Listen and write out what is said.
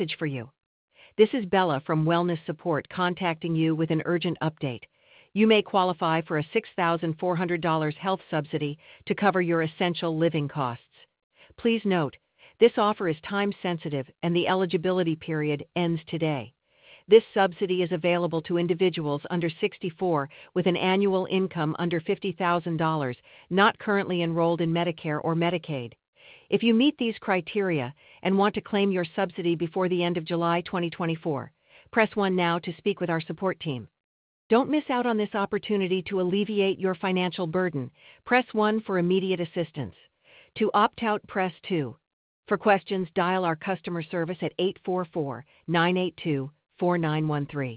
message for you. This is Bella from Wellness Support contacting you with an urgent update. You may qualify for a $6,400 health subsidy to cover your essential living costs. Please note, this offer is time sensitive and the eligibility period ends today. This subsidy is available to individuals under 64 with an annual income under $50,000, not currently enrolled in Medicare or Medicaid. If you meet these criteria and want to claim your subsidy before the end of July 2024, press 1 now to speak with our support team. Don't miss out on this opportunity to alleviate your financial burden. Press 1 for immediate assistance. To opt out, press 2. For questions, dial our customer service at 844-982-4913.